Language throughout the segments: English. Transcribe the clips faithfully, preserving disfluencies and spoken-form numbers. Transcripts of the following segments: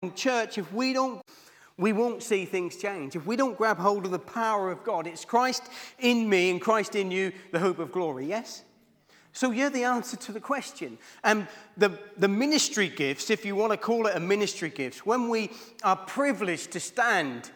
church, if we don't, we won't see things change. If we don't grab hold of the power of God, it's Christ in me and Christ in you, the hope of glory, yes? So you're the answer to the question. And the, the ministry gifts, if you want to call it a ministry gift, when we are privileged to stand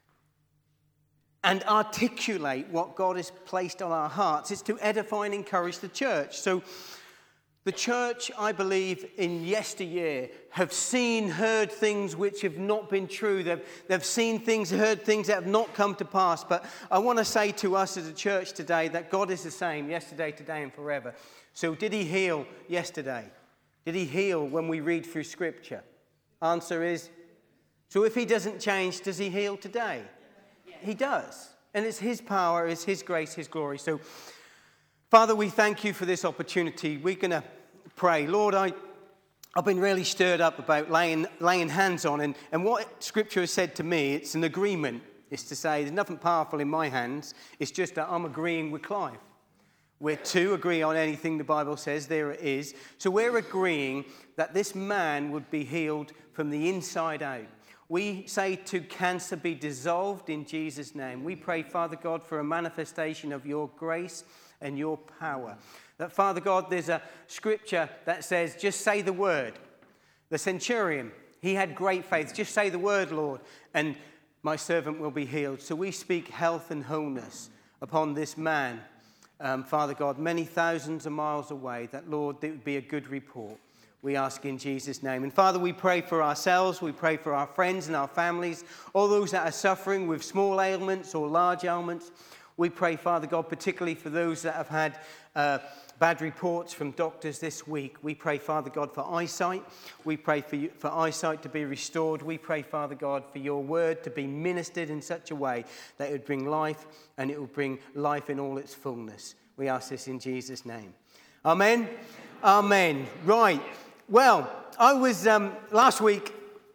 and articulate what God has placed on our hearts, it's to edify and encourage the church. So the church, I believe, in yesteryear have seen, heard things which have not been true. They've, they've seen things, heard things that have not come to pass. But I want to say to us as a church today that God is the same yesterday, today, and forever. So did he heal yesterday? Did he heal when we read through Scripture? Answer is, so if he doesn't change, does he heal today? He does. And it's his power, it's his grace, his glory. So Father, we thank you for this opportunity. We're going to pray. Lord, I, I've been really stirred up about laying, laying hands on. And, and what Scripture has said to me, it's an agreement. It's to say there's nothing powerful in my hands. It's just that I'm agreeing with Clive. We're to agree on anything the Bible says, there it is. So we're agreeing that this man would be healed from the inside out. We say to cancer, be dissolved in Jesus' name. We pray, Father God, for a manifestation of your grace and your power. That, Father God, there's a scripture that says, just say the word. The centurion, he had great faith. Just say the word, Lord, and my servant will be healed. So we speak health and wholeness upon this man, um, Father God, many thousands of miles away, that, Lord, it would be a good report. We ask in Jesus' name. And Father, we pray for ourselves. We pray for our friends and our families, all those that are suffering with small ailments or large ailments. We pray, Father God, particularly for those that have had uh, bad reports from doctors this week. We pray, Father God, for eyesight. We pray for, you, for eyesight to be restored. We pray, Father God, for your word to be ministered in such a way that it would bring life and it will bring life in all its fullness. We ask this in Jesus' name. Amen. Amen. Right. Well, I was, um, last week,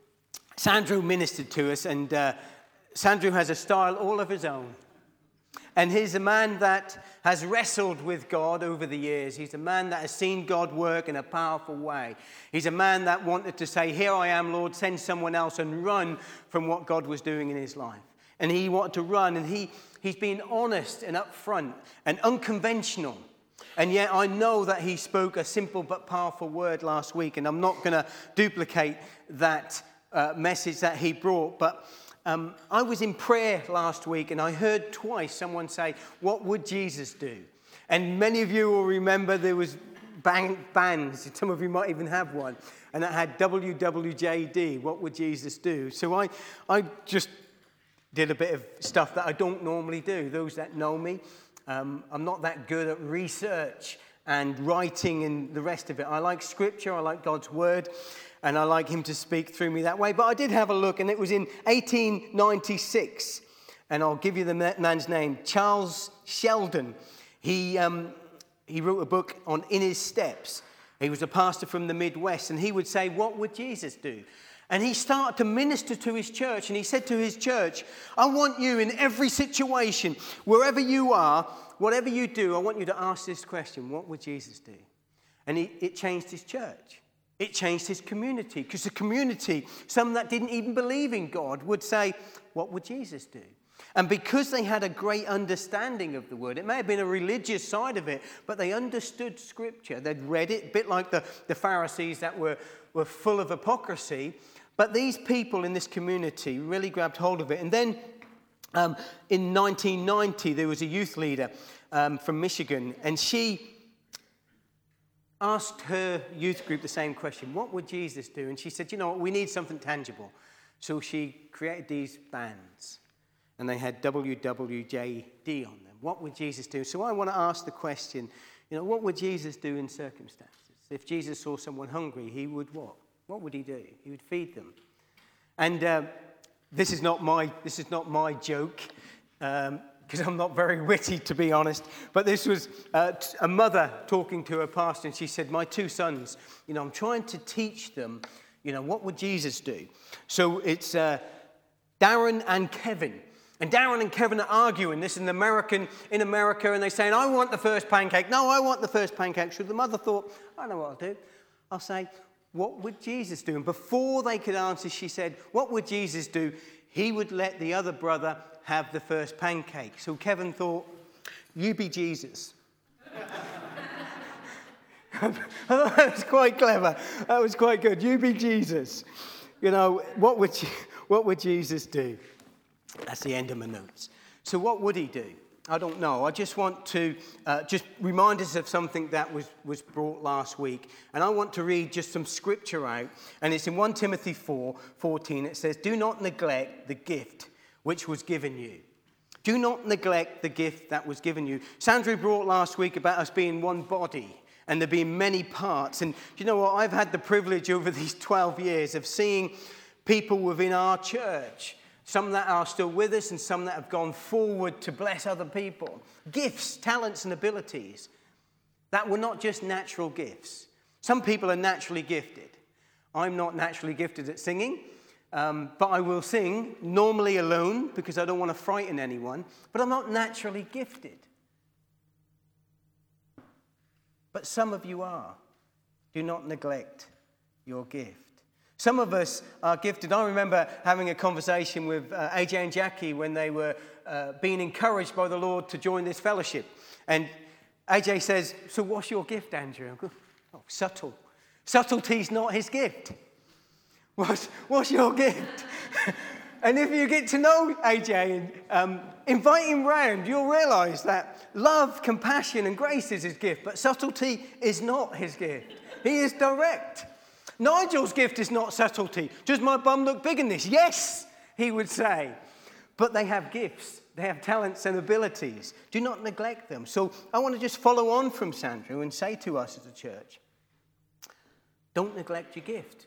Sandro ministered to us, and uh, Sandro has a style all of his own. And he's a man that has wrestled with God over the years. He's a man that has seen God work in a powerful way. He's a man that wanted to say, here I am, Lord, send someone else, and run from what God was doing in his life. And he wanted to run, and he, he's been honest and upfront and unconventional. And yet I know that he spoke a simple but powerful word last week, and I'm not going to duplicate that uh, message that he brought, but Um, I was in prayer last week, and I heard twice someone say, what would Jesus do? And many of you will remember there was bang, bands, some of you might even have one, and that had W W J D, what would Jesus do? So I, I just did a bit of stuff that I don't normally do. Those that know me, um, I'm not that good at research and writing and the rest of it. I like Scripture, I like God's Word, and I like him to speak through me that way. But I did have a look, and it was in eighteen ninety-six. And I'll give you the man's name, Charles Sheldon. He, um, he wrote a book on In His Steps. He was a pastor from the Midwest, and he would say, what would Jesus do? And he started to minister to his church, and he said to his church, I want you in every situation, wherever you are, whatever you do, I want you to ask this question, what would Jesus do? And he, it changed his church. It changed his community, because the community, some that didn't even believe in God, would say, what would Jesus do? And because they had a great understanding of the word, it may have been a religious side of it, but they understood Scripture. They'd read it, a bit like the, the Pharisees that were, were full of hypocrisy. But these people in this community really grabbed hold of it. And then um, in nineteen ninety, there was a youth leader um, from Michigan, and she asked her youth group the same question, what would Jesus do? And she said, you know what, we need something tangible. So she created these bands, and they had W W J D on them. What would Jesus do? So I want to ask the question, you know, what would Jesus do in circumstances? If Jesus saw someone hungry, he would what? What would he do? He would feed them. And uh, this is not my this is not my joke, um, because I'm not very witty, to be honest. But this was uh, a mother talking to her pastor, and she said, my two sons, you know, I'm trying to teach them, you know, what would Jesus do? So it's uh, Darren and Kevin. And Darren and Kevin are arguing this in American in America, and they're saying, I want the first pancake. No, I want the first pancake. So the mother thought, I know what I'll do. I'll say, what would Jesus do? And before they could answer, she said, what would Jesus do? He would let the other brother have the first pancake. So Kevin thought, you be Jesus. I thought that was quite clever. That was quite good. You be Jesus. You know, what would, what would Jesus do? That's the end of my notes. So what would he do? I don't know. I just want to uh, just remind us of something that was, was brought last week. And I want to read just some scripture out. And it's in First Timothy four fourteen. It says, do not neglect the gift which was given you. Do not neglect the gift that was given you. Sandra brought last week about us being one body and there being many parts. And you know what? I've had the privilege over these twelve years of seeing people within our church, some that are still with us and some that have gone forward to bless other people. Gifts, talents, and abilities that were not just natural gifts. Some people are naturally gifted. I'm not naturally gifted at singing, um, but I will sing, normally alone, because I don't want to frighten anyone, but I'm not naturally gifted. But some of you are. Do not neglect your gift. Some of us are gifted. I remember having a conversation with uh, A J and Jackie when they were uh, being encouraged by the Lord to join this fellowship. And A J says, so what's your gift, Andrew? I go, oh, subtle. Subtlety's not his gift. What's, what's your gift? And if you get to know A J and um, invite him round, you'll realise that love, compassion, and grace is his gift, but subtlety is not his gift. He is direct. Nigel's gift is not subtlety. Does my bum look big in this? Yes, he would say. But they have gifts. They have talents and abilities. Do not neglect them. So I want to just follow on from Sandra and say to us as a church, don't neglect your gift.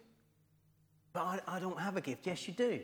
But I, I don't have a gift. Yes, you do.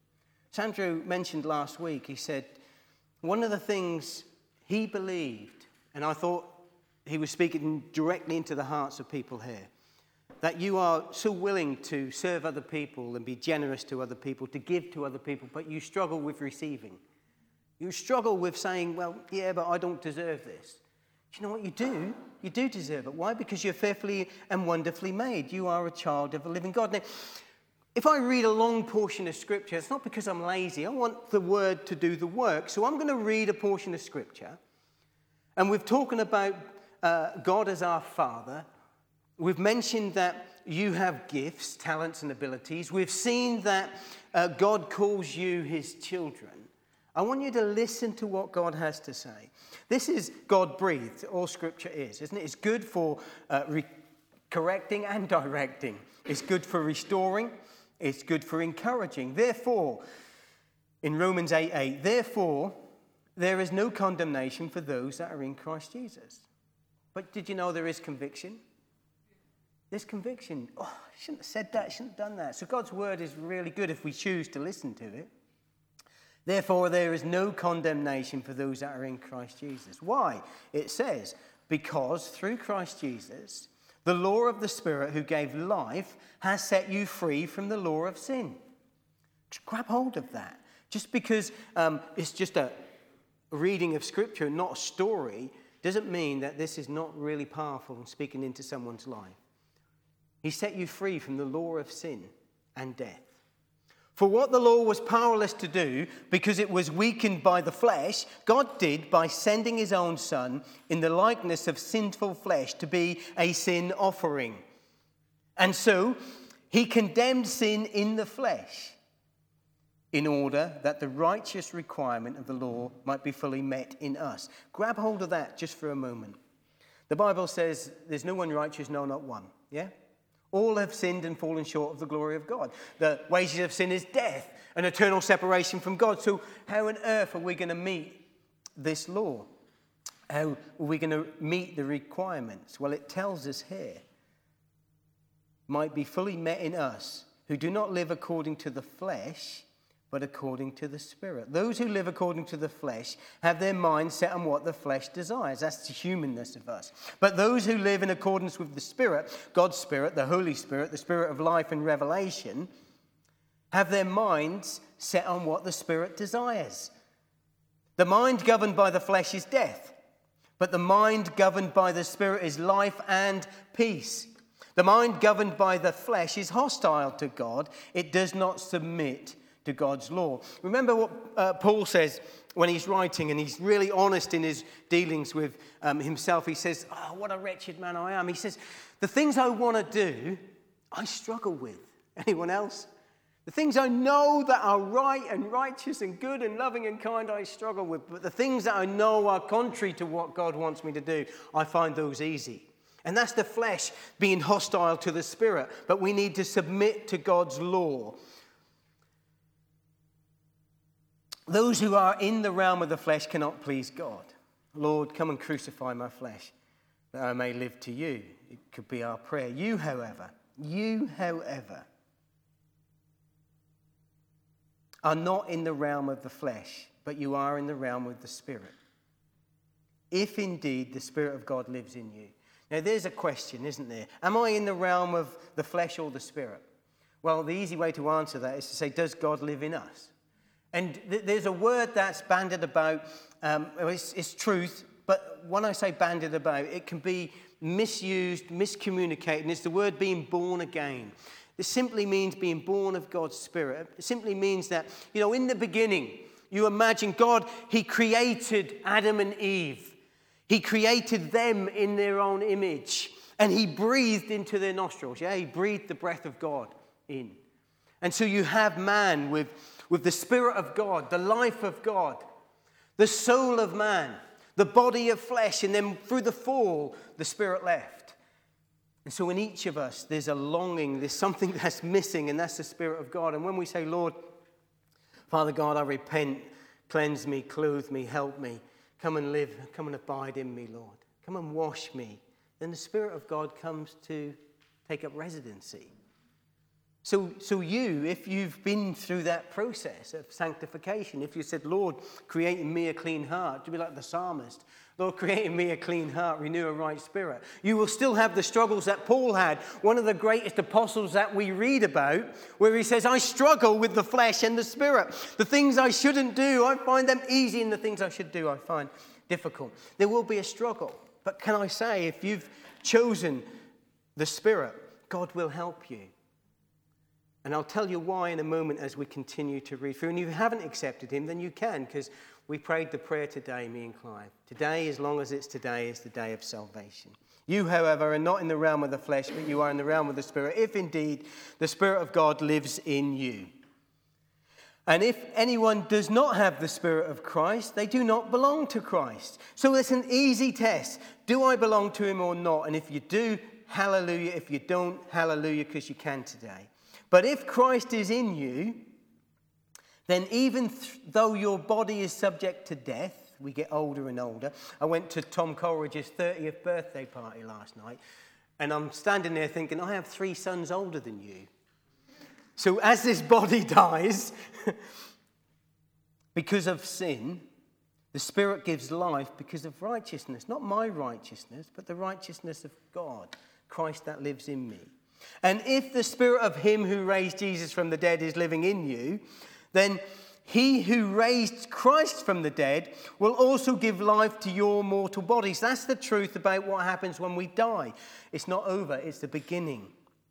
Sandra mentioned last week, he said, one of the things he believed, and I thought he was speaking directly into the hearts of people here, that you are so willing to serve other people and be generous to other people, to give to other people, but you struggle with receiving. You struggle with saying, well, yeah, but I don't deserve this. Do you know what you do? You do deserve it. Why? Because you're fearfully and wonderfully made. You are a child of a living God. Now, if I read a long portion of Scripture, it's not because I'm lazy. I want the Word to do the work. So I'm going to read a portion of Scripture. And we've talking about uh, God as our Father. We've mentioned that you have gifts, talents, and abilities. We've seen that uh, God calls you his children. I want you to listen to what God has to say. This is God-breathed, all Scripture is, isn't it? It's good for uh, re- correcting and directing. It's good for restoring. It's good for encouraging. Therefore, in Romans eight eight, therefore, there is no condemnation for those that are in Christ Jesus. But did you know there is conviction? There's conviction. Oh, I shouldn't have said that. I shouldn't have done that. So God's word is really good if we choose to listen to it. Therefore, there is no condemnation for those that are in Christ Jesus. Why? It says, because through Christ Jesus, the law of the Spirit who gave life has set you free from the law of sin. Just grab hold of that. Just because um, it's just a reading of Scripture, not a story, doesn't mean that this is not really powerful and speaking into someone's life. He set you free from the law of sin and death. For what the law was powerless to do, because it was weakened by the flesh, God did by sending his own Son in the likeness of sinful flesh to be a sin offering. And so he condemned sin in the flesh in order that the righteous requirement of the law might be fully met in us. Grab hold of that just for a moment. The Bible says there's no one righteous, no, not one. Yeah? All have sinned and fallen short of the glory of God. The wages of sin is death, an eternal separation from God. So how on earth are we going to meet this law? How are we going to meet the requirements? Well, it tells us here, might be fully met in us, who do not live according to the flesh, but according to the Spirit. Those who live according to the flesh have their mind set on what the flesh desires. That's the humanness of us. But those who live in accordance with the Spirit, God's Spirit, the Holy Spirit, the Spirit of life and revelation, have their minds set on what the Spirit desires. The mind governed by the flesh is death, but the mind governed by the Spirit is life and peace. The mind governed by the flesh is hostile to God. It does not submit to God's law. Remember what uh, Paul says when he's writing, and he's really honest in his dealings with um, himself. He says, oh, what a wretched man I am. He says, the things I want to do, I struggle with. Anyone else? The things I know that are right and righteous and good and loving and kind, I struggle with. But the things that I know are contrary to what God wants me to do, I find those easy. And that's the flesh being hostile to the spirit. But we need to submit to God's law. Those who are in the realm of the flesh cannot please God. Lord, come and crucify my flesh, that I may live to you. It could be our prayer. You, however, you, however, are not in the realm of the flesh, but you are in the realm of the Spirit. If indeed the Spirit of God lives in you. Now, there's a question, isn't there? Am I in the realm of the flesh or the Spirit? Well, the easy way to answer that is to say, does God live in us? And th- there's a word that's bandied about. Um, it's, it's truth, but when I say bandied about, it can be misused, miscommunicated, and it's the word being born again. This simply means being born of God's Spirit. It simply means that, you know, in the beginning, you imagine God, he created Adam and Eve. He created them in their own image, and he breathed into their nostrils. Yeah, he breathed the breath of God in. And so you have man with, with the Spirit of God, the life of God, the soul of man, the body of flesh, and then through the fall, the Spirit left. And so in each of us, there's a longing, there's something that's missing, and that's the Spirit of God. And when we say, Lord, Father God, I repent, cleanse me, clothe me, help me, come and live, come and abide in me, Lord. Come and wash me. Then the Spirit of God comes to take up residency. So, so you, if you've been through that process of sanctification, if you said, Lord, create in me a clean heart, to be like the psalmist, Lord, create in me a clean heart, renew a right spirit, you will still have the struggles that Paul had, one of the greatest apostles that we read about, where he says, I struggle with the flesh and the spirit. The things I shouldn't do, I find them easy, and the things I should do, I find difficult. There will be a struggle. But can I say, if you've chosen the Spirit, God will help you. And I'll tell you why in a moment as we continue to read through. And if you haven't accepted him, then you can, because we prayed the prayer today, me and Clive. Today, as long as it's today, is the day of salvation. You, however, are not in the realm of the flesh, but you are in the realm of the Spirit, if indeed the Spirit of God lives in you. And if anyone does not have the Spirit of Christ, they do not belong to Christ. So it's an easy test. Do I belong to him or not? And if you do, hallelujah. If you don't, hallelujah, because you can today. But if Christ is in you, then even th- though your body is subject to death, we get older and older. I went to Tom Coleridge's thirtieth birthday party last night, and I'm standing there thinking, I have three sons older than you. So as this body dies, because of sin, the Spirit gives life because of righteousness. Not my righteousness, but the righteousness of God, Christ that lives in me. And if the Spirit of him who raised Jesus from the dead is living in you, then he who raised Christ from the dead will also give life to your mortal bodies. That's the truth about what happens when we die. It's not over, it's the beginning.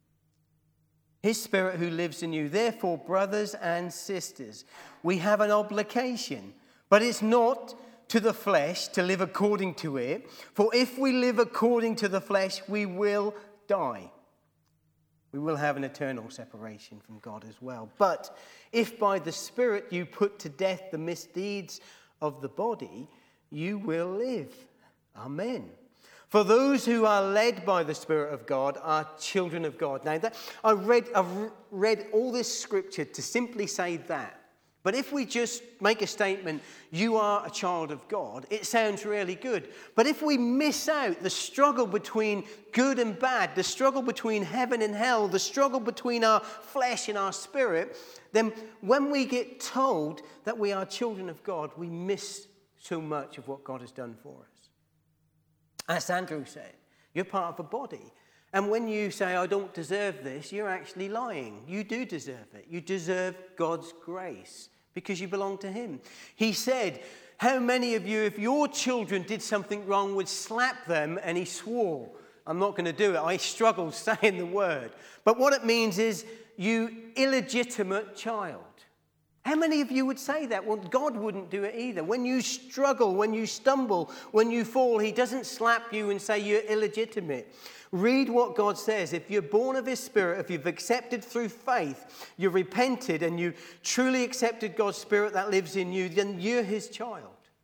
His Spirit who lives in you. Therefore, brothers and sisters, we have an obligation, but it's not to the flesh to live according to it. For if we live according to the flesh, we will die. We will have an eternal separation from God as well. But if by the Spirit you put to death the misdeeds of the body, you will live. Amen. For those who are led by the Spirit of God are children of God. Now, that, I read, I've read all this scripture to simply say that. But if we just make a statement, you are a child of God, it sounds really good. But if we miss out the struggle between good and bad, the struggle between heaven and hell, the struggle between our flesh and our spirit, then when we get told that we are children of God, we miss so much of what God has done for us. As Andrew said, you're part of a body. And when you say, I don't deserve this, you're actually lying. You do deserve it. You deserve God's grace because you belong to him. He said, how many of you, if your children did something wrong, would slap them? And he swore. I'm not going to do it. I struggle saying the word. But what it means is, you illegitimate child. How many of you would say that? Well, God wouldn't do it either. When you struggle, when you stumble, when you fall, he doesn't slap you and say you're illegitimate. Read what God says. If you're born of his Spirit, if you've accepted through faith, you've repented and you truly accepted God's Spirit that lives in you, then you're his child.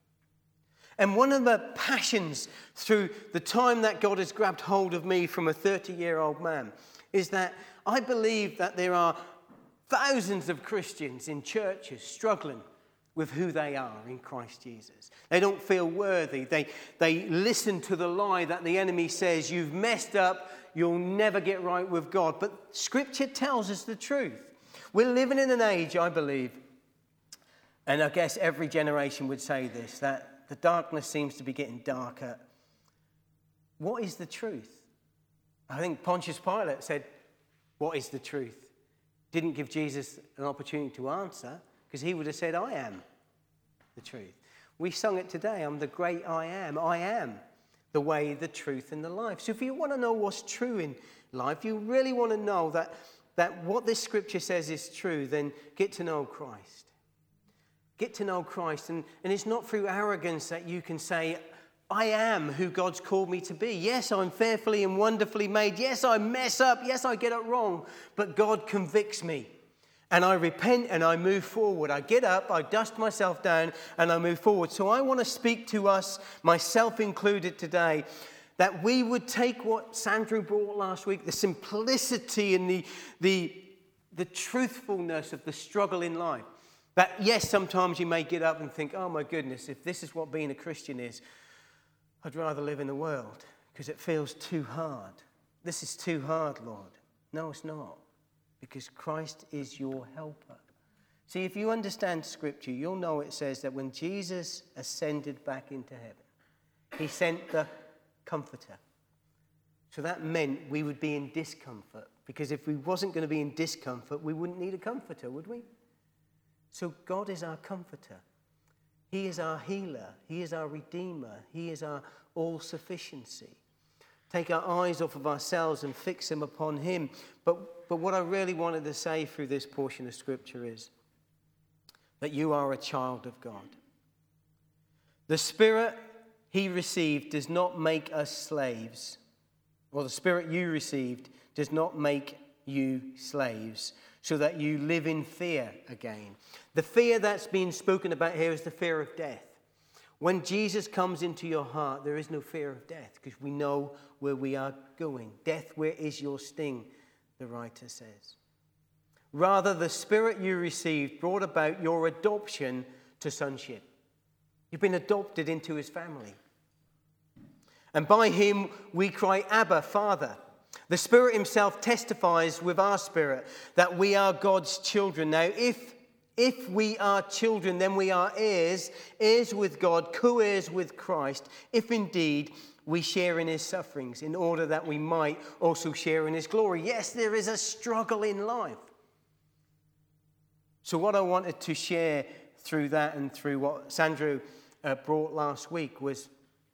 And one of the passions through the time that God has grabbed hold of me from a thirty-year-old man is that I believe that there are thousands of Christians in churches struggling with who they are in Christ Jesus. They don't feel worthy. They, they listen to the lie that the enemy says, you've messed up, you'll never get right with God. But Scripture tells us the truth. We're living in an age, I believe, and I guess every generation would say this, that the darkness seems to be getting darker. What is the truth? I think Pontius Pilate said, what is the truth? Didn't give Jesus an opportunity to answer, because he would have said, I am the truth. We sung it today, I'm the great I am. I am the way, the truth, and the life. So if you want to know what's true in life, you really want to know that, that what this scripture says is true, then get to know Christ. Get to know Christ. And, and it's not through arrogance that you can say, I am who God's called me to be. Yes, I'm fearfully and wonderfully made. Yes, I mess up. Yes, I get it wrong. But God convicts me. And I repent and I move forward. I get up, I dust myself down, and I move forward. So I want to speak to us, myself included today, that we would take what Sandra brought last week, the simplicity and the, the, the truthfulness of the struggle in life. That, yes, sometimes you may get up and think, oh my goodness, if this is what being a Christian is, I'd rather live in the world because it feels too hard. This is too hard, Lord. No, it's not. Because Christ is your helper. See, if you understand Scripture, you'll know it says that when Jesus ascended back into heaven, he sent the Comforter. So that meant we would be in discomfort. Because if we wasn't going to be in discomfort, we wouldn't need a comforter, would we? So God is our comforter. He is our healer. He is our redeemer. He is our all-sufficiency. Take our eyes off of ourselves and fix them upon him. But, but what I really wanted to say through this portion of Scripture is that you are a child of God. The Spirit he received does not make us slaves. Or the Spirit you received does not make you slaves, so that you live in fear again. The fear that's being spoken about here is the fear of death. When Jesus comes into your heart, there is no fear of death because we know where we are going. Death, where is your sting? The writer says. Rather, the Spirit you received brought about your adoption to sonship. You've been adopted into his family. And by him we cry, Abba, Father. The Spirit himself testifies with our spirit that we are God's children. Now, if If we are children, then we are heirs, heirs with God, co-heirs with Christ, if indeed we share in his sufferings, in order that we might also share in his glory. Yes, there is a struggle in life. So what I wanted to share through that and through what Sandro uh, brought last week was,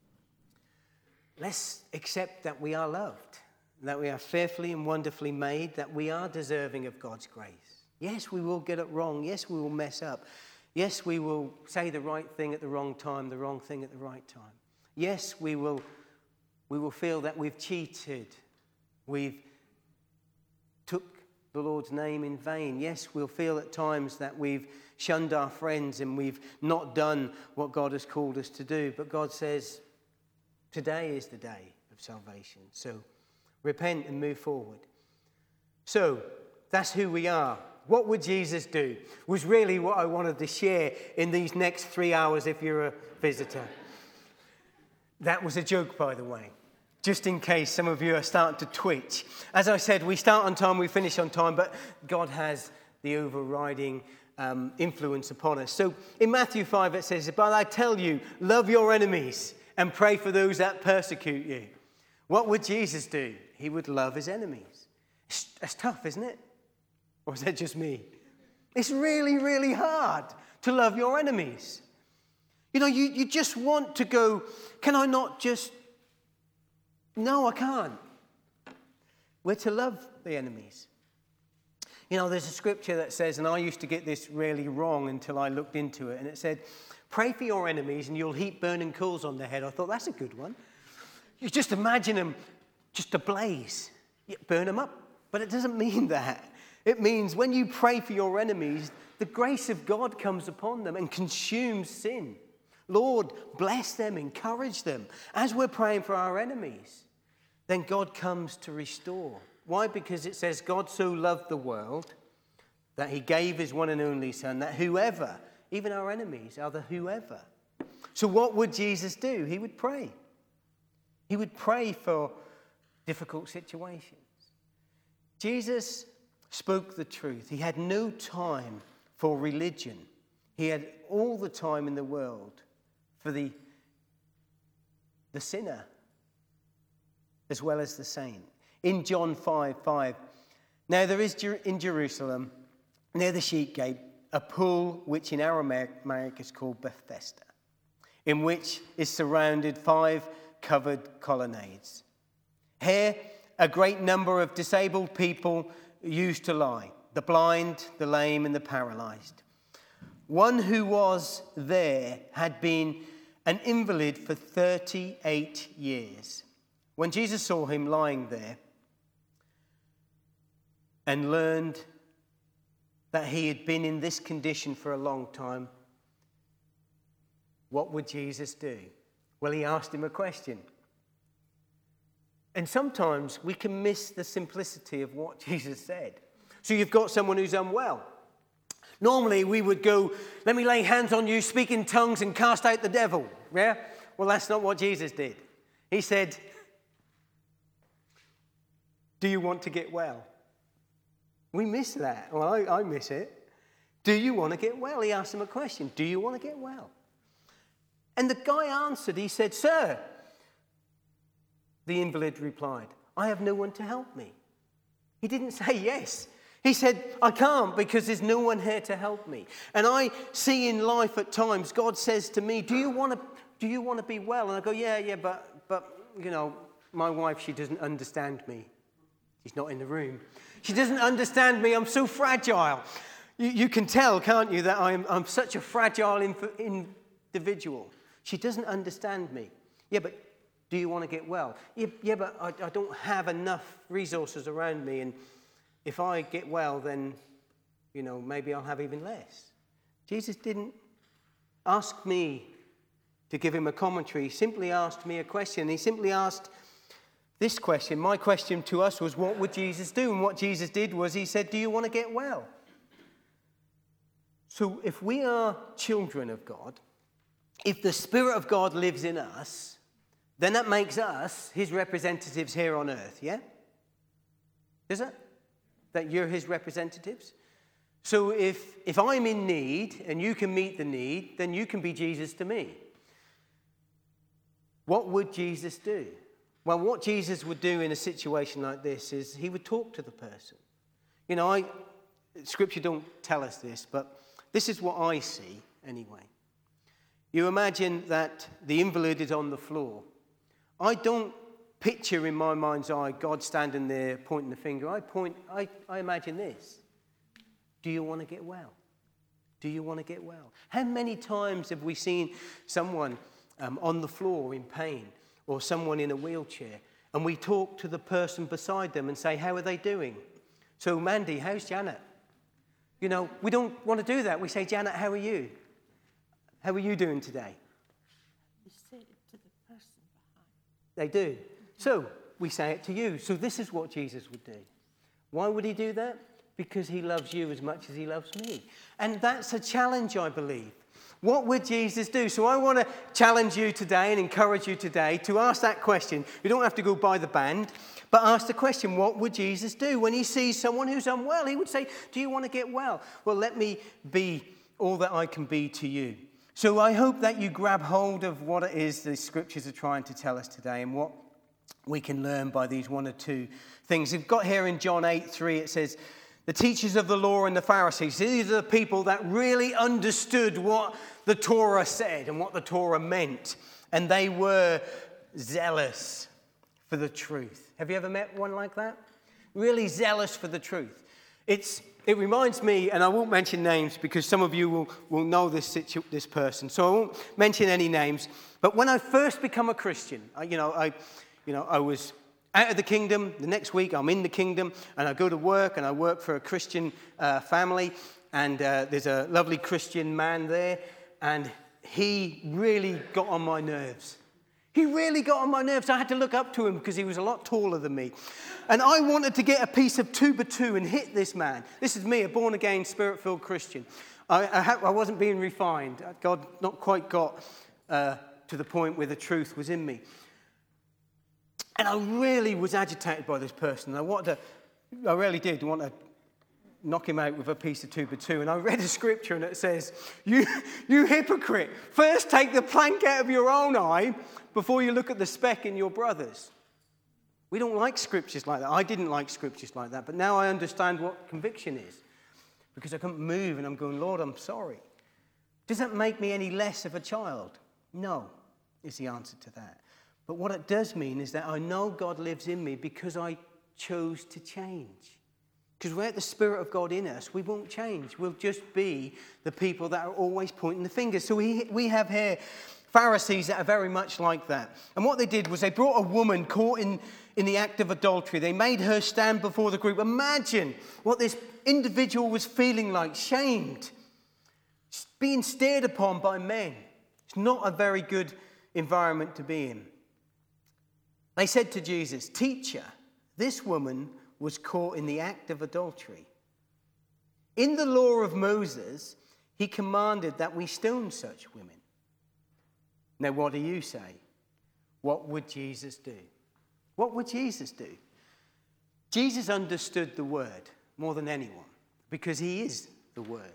let's accept that we are loved, that we are fearfully and wonderfully made, that we are deserving of God's grace. Yes, we will get it wrong. Yes, we will mess up. Yes, we will say the right thing at the wrong time, the wrong thing at the right time. Yes, we will, we will feel that we've cheated. We've took the Lord's name in vain. Yes, we'll feel at times that we've shunned our friends and we've not done what God has called us to do. But God says, today is the day of salvation. So repent and move forward. So that's who we are. What would Jesus do? Was really what I wanted to share in these next three hours if you're a visitor. That was a joke, by the way, just in case some of you are starting to twitch. As I said, we start on time, we finish on time, but God has the overriding um, influence upon us. So in Matthew five it says, but I tell you, love your enemies and pray for those that persecute you. What would Jesus do? He would love his enemies. That's tough, isn't it? Or is that just me? It's really, really hard to love your enemies. You know, you, you just want to go, can I not just No, I can't. We're to love the enemies. You know, there's a scripture that says, and I used to get this really wrong until I looked into it, and it said, pray for your enemies and you'll heap burning coals on their head. I thought, that's a good one. You just imagine them just ablaze. You burn them up. But it doesn't mean that. It means when you pray for your enemies, the grace of God comes upon them and consumes sin. Lord, bless them, encourage them. As we're praying for our enemies, then God comes to restore. Why? Because it says God so loved the world that he gave his one and only son, that whoever, even our enemies, are the whoever. So what would Jesus do? He would pray. He would pray for difficult situations. Jesus spoke the truth. He had no time for religion. He had all the time in the world for the, the sinner as well as the saint. In John five five, now there is in Jerusalem, near the sheep gate, a pool which in Aramaic is called Bethesda, in which is surrounded five covered colonnades. Here, a great number of disabled people used to lie, the blind, the lame, and the paralyzed. One who was there had been an invalid for thirty-eight years. When Jesus saw him lying there and learned that he had been in this condition for a long time, what would Jesus do? Well, he asked him a question. And sometimes we can miss the simplicity of what Jesus said. So you've got someone who's unwell. Normally we would go, let me lay hands on you, speak in tongues and cast out the devil. Yeah? Well, that's not what Jesus did. He said, do you want to get well? We miss that. Well, I, I miss it. Do you want to get well? He asked him a question. Do you want to get well? And the guy answered. He said, sir. The invalid replied, I have no one to help me. He didn't say yes. He said, I can't because there's no one here to help me. And I see in life at times, God says to me, do you want to, do you want to be well? And I go, yeah, yeah, but, but, you know, my wife, she doesn't understand me. She's not in the room. She doesn't understand me. I'm so fragile. You, you can tell, can't you, that I'm, I'm such a fragile inf- individual. She doesn't understand me. Yeah, but do you want to get well? Yeah, yeah but I, I don't have enough resources around me. And if I get well, then, you know, maybe I'll have even less. Jesus didn't ask me to give him a commentary. He simply asked me a question. He simply asked this question. My question to us was, what would Jesus do? And what Jesus did was he said, do you want to get well? So if we are children of God, if the Spirit of God lives in us, then that makes us his representatives here on earth, yeah? Is it? That you're his representatives? So if, if I'm in need and you can meet the need, then you can be Jesus to me. What would Jesus do? Well, what Jesus would do in a situation like this is he would talk to the person. You know, I, Scripture don't tell us this, but this is what I see anyway. You imagine that the invalid is on the floor. I don't picture in my mind's eye God standing there pointing the finger. I point. I, I imagine this. Do you want to get well? Do you want to get well? How many times have we seen someone um, on the floor in pain or someone in a wheelchair, and we talk to the person beside them and say, how are they doing? So, Mandy, how's Janet? You know, we don't want to do that. We say, Janet, how are you? How are you doing today? You say it to the person behind. They do. So we say it to you. So this is what Jesus would do. Why would he do that? Because he loves you as much as he loves me. And that's a challenge, I believe. What would Jesus do? So I want to challenge you today and encourage you today to ask that question. You don't have to go by the band, but ask the question, what would Jesus do? When he sees someone who's unwell, he would say, do you want to get well? Well, let me be all that I can be to you. So I hope that you grab hold of what it is the scriptures are trying to tell us today and what we can learn by these one or two things. We've got here in John eight three, it says, the teachers of the law and the Pharisees, these are the people that really understood what the Torah said and what the Torah meant. And they were zealous for the truth. Have you ever met one like that? Really zealous for the truth. It's, it reminds me, and I won't mention names because some of you will, will know this, situ- this person, so I won't mention any names. But when I first become a Christian, I, you know, I, you know, I was out of the kingdom. The next week I'm in the kingdom, and I go to work, and I work for a Christian uh, family, and uh, there's a lovely Christian man there, and he really got on my nerves. He really got on my nerves. I had to look up to him because he was a lot taller than me. And I wanted to get a piece of two by two and hit this man. This is me, a born-again, spirit-filled Christian. I, I, ha- I wasn't being refined. God not quite got uh, to the point where the truth was in me. And I really was agitated by this person. I wanted to, I really did want to knock him out with a piece of two by two. And I read a scripture and it says, you, you hypocrite, first take the plank out of your own eye before you look at the speck in your brother's. We don't like scriptures like that. I didn't like scriptures like that, but now I understand what conviction is because I couldn't move and I'm going, Lord, I'm sorry. Does that make me any less of a child? No, is the answer to that. But what it does mean is that I know God lives in me because I chose to change. Because without the Spirit of God in us, we won't change. We'll just be the people that are always pointing the finger. So we, we have here Pharisees that are very much like that. And what they did was they brought a woman caught in, in the act of adultery. They made her stand before the group. Imagine what this individual was feeling like, shamed, being stared upon by men. It's not a very good environment to be in. They said to Jesus, "Teacher, this woman was caught in the act of adultery. In the law of Moses, he commanded that we stone such women. Now, what do you say? What would Jesus do?" What would Jesus do? Jesus understood the word more than anyone because he is the word.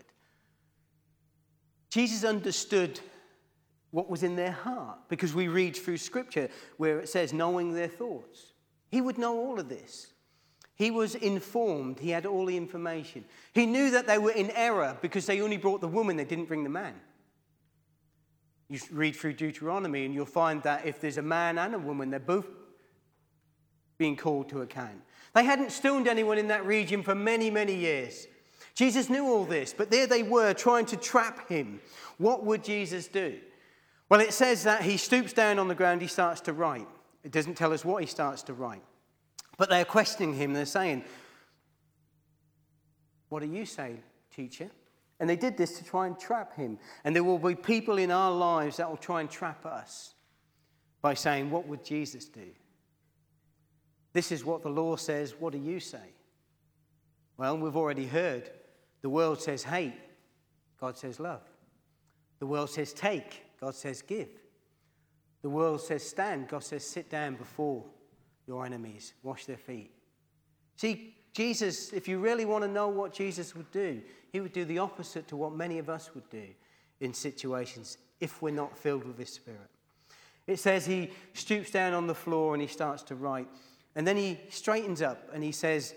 Jesus understood what was in their heart because we read through Scripture where it says knowing their thoughts. He would know all of this. He was informed. He had all the information. He knew that they were in error because they only brought the woman, they didn't bring the man. You read through Deuteronomy and you'll find that if there's a man and a woman, they're both being called to account. They hadn't stoned anyone in that region for many, many years. Jesus knew all this, but there they were trying to trap him. What would Jesus do? Well, it says that he stoops down on the ground, he starts to write. It doesn't tell us what he starts to write. But they're questioning him. They're saying, "What do you say, teacher?" And they did this to try and trap him. And there will be people in our lives that will try and trap us by saying, "What would Jesus do? This is what the law says. What do you say?" Well, we've already heard. The world says hate. God says love. The world says take. God says give. The world says stand. God says sit down before your enemies. Wash their feet. See, Jesus, if you really want to know what Jesus would do, he would do the opposite to what many of us would do in situations if we're not filled with his Spirit. It says he stoops down on the floor and he starts to write. And then he straightens up and he says,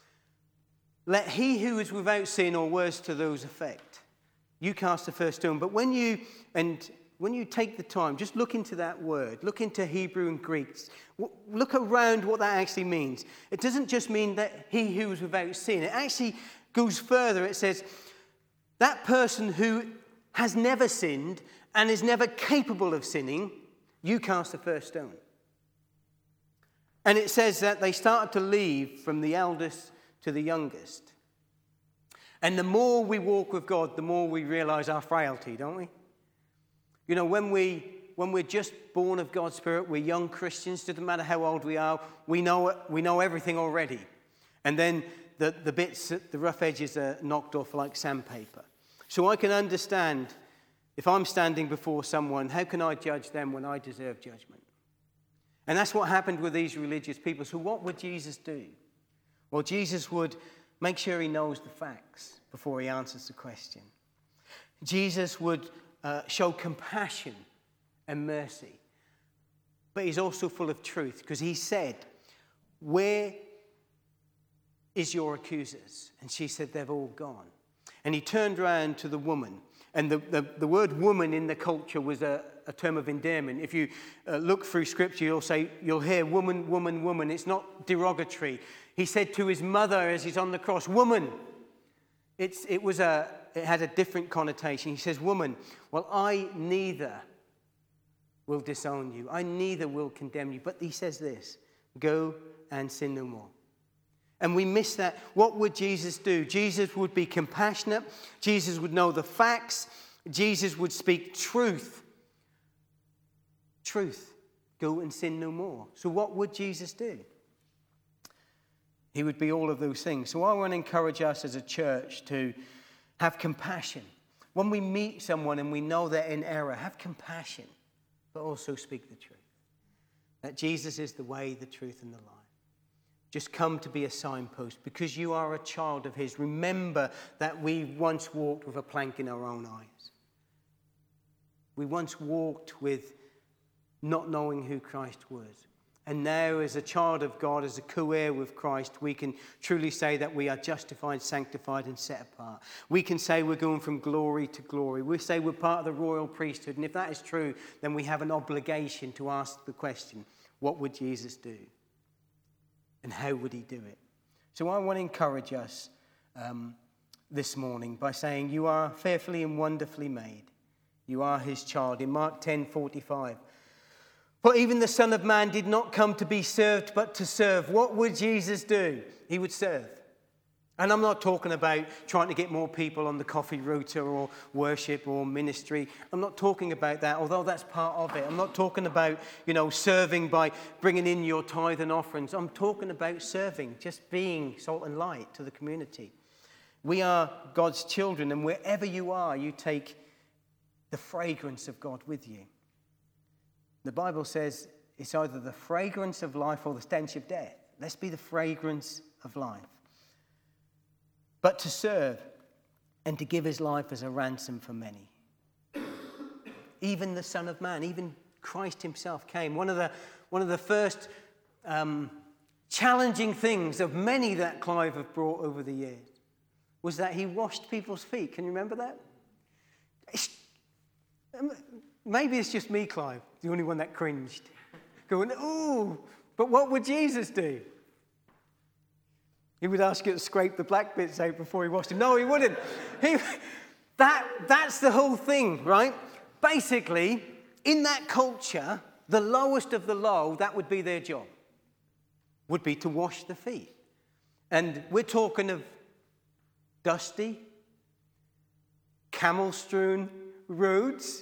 "Let he who is without sin or worse to those effect, you cast the first stone." But when you, and when you take the time, just look into that word, look into Hebrew and Greek, look around what that actually means. It doesn't just mean that he who is without sin. It actually goes further. It says, that person who has never sinned and is never capable of sinning, you cast the first stone. And it says that they started to leave from the eldest to the youngest. And the more we walk with God, the more we realize our frailty, don't we? You know, when, we, when we're just born of God's Spirit, we're young Christians, doesn't matter how old we are, we know, we know everything already. And then the, the bits, the rough edges are knocked off like sandpaper. So I can understand, if I'm standing before someone, how can I judge them when I deserve judgment? And that's what happened with these religious people. So what would Jesus do? Well, Jesus would make sure he knows the facts before he answers the question. Jesus would uh, show compassion and mercy. But he's also full of truth because he said, "Where is your accusers?" And she said, "They've all gone." And he turned around to the woman And the, the, the word woman in the culture was a, a term of endearment. If you uh, look through Scripture, you'll say, you'll hear woman, woman, woman. It's not derogatory. He said to his mother as he's on the cross, woman. It's, it, was a, it had a different connotation. He says, woman, well, I neither will disown you. I neither will condemn you. But he says this, go and sin no more. And we miss that. What would Jesus do? Jesus would be compassionate. Jesus would know the facts. Jesus would speak truth. Truth. Go and sin no more. So what would Jesus do? He would be all of those things. So I want to encourage us as a church to have compassion. When we meet someone and we know they're in error, have compassion, but also speak the truth. That Jesus is the way, the truth, and the life. Just come to be a signpost because you are a child of his. Remember that we once walked with a plank in our own eyes. We once walked with not knowing who Christ was. And now as a child of God, as a co-heir with Christ, we can truly say that we are justified, sanctified, and set apart. We can say we're going from glory to glory. We say we're part of the royal priesthood. And if that is true, then we have an obligation to ask the question, what would Jesus do? And how would he do it? So I want to encourage us um, this morning by saying you are fearfully and wonderfully made. You are his child. In Mark ten forty-five, for even the Son of Man did not come to be served, but to serve. What would Jesus do? He would serve. And I'm not talking about trying to get more people on the coffee rota or worship or ministry. I'm not talking about that, although that's part of it. I'm not talking about, you know, serving by bringing in your tithe and offerings. I'm talking about serving, just being salt and light to the community. We are God's children, and wherever you are, you take the fragrance of God with you. The Bible says it's either the fragrance of life or the stench of death. Let's be the fragrance of life. But to serve and to give his life as a ransom for many. Even the Son of Man, even Christ himself came. One of the, one of the first um, challenging things of many that Clive have brought over the years was that he washed people's feet. Can you remember that? It's, maybe it's just me, Clive, the only one that cringed. Going, ooh, but what would Jesus do? He would ask you to scrape the black bits out before he washed them. No, he wouldn't. He, that, that's the whole thing, right? Basically, in that culture, the lowest of the low, that would be their job, would be to wash the feet. And we're talking of dusty, camel-strewn roads.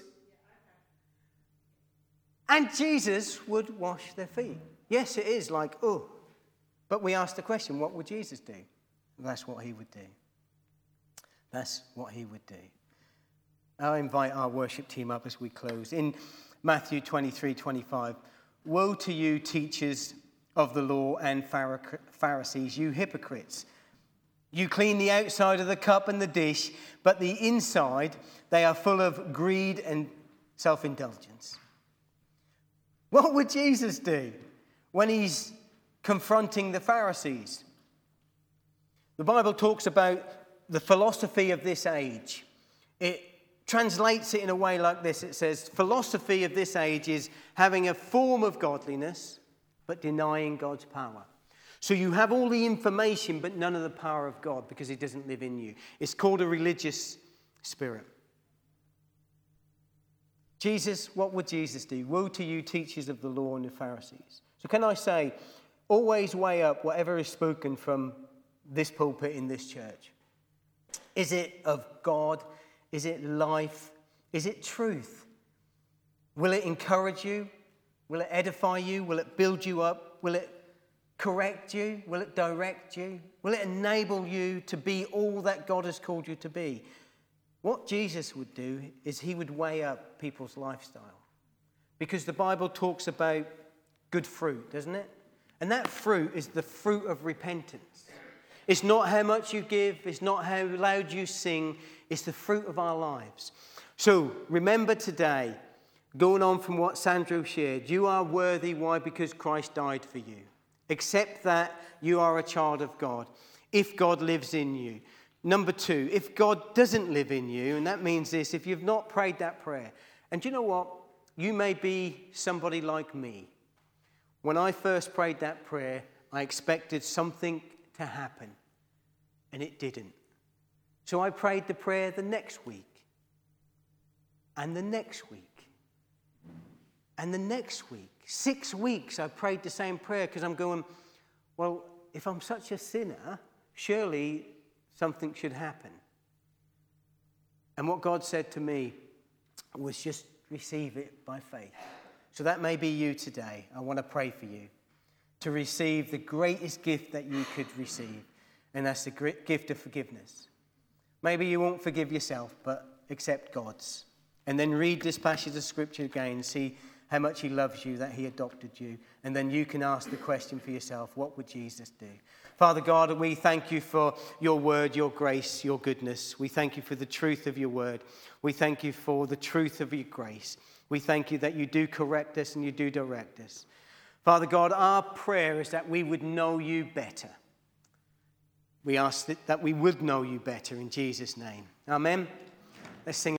And Jesus would wash their feet. Yes, it is like, oh. But we ask the question, what would Jesus do? That's what he would do. That's what he would do. I'll invite our worship team up as we close. In Matthew twenty-three twenty-five, woe to you, teachers of the law and Pharisees, you hypocrites. You clean the outside of the cup and the dish, but the inside, they are full of greed and self-indulgence. What would Jesus do when he's confronting the Pharisees? The Bible talks about the philosophy of this age. It translates it in a way like this. It says, philosophy of this age is having a form of godliness, but denying God's power. So you have all the information, but none of the power of God because he doesn't live in you. It's called a religious spirit. Jesus, what would Jesus do? Woe to you, teachers of the law and the Pharisees. So can I say, always weigh up whatever is spoken from this pulpit in this church. Is it of God? Is it life? Is it truth? Will it encourage you? Will it edify you? Will it build you up? Will it correct you? Will it direct you? Will it enable you to be all that God has called you to be? What Jesus would do is he would weigh up people's lifestyle. Because the Bible talks about good fruit, doesn't it? And that fruit is the fruit of repentance. It's not how much you give. It's not how loud you sing. It's the fruit of our lives. So remember today, going on from what Sandro shared, you are worthy. Why? Because Christ died for you. Accept that you are a child of God. If God lives in you, Number two, if God doesn't live in you, and that means this, if you've not prayed that prayer, and do you know what? You may be somebody like me. When I first prayed that prayer, I expected something to happen, and it didn't. So I prayed the prayer the next week, and the next week, and the next week. Six weeks I prayed the same prayer because I'm going, well, if I'm such a sinner, surely something should happen. And what God said to me was just receive it by faith. So that may be you today. I want to pray for you to receive the greatest gift that you could receive, and that's the gift of forgiveness. Maybe you won't forgive yourself, but accept God's. And then read this passage of Scripture again and see how much he loves you, that he adopted you. And then you can ask the question for yourself, what would Jesus do? Father God, we thank you for your word, your grace, your goodness. We thank you for the truth of your word. We thank you for the truth of your grace. We thank you that you do correct us and you do direct us. Father God, our prayer is that we would know you better. We ask that, that we would know you better in Jesus' name. Amen. Let's sing.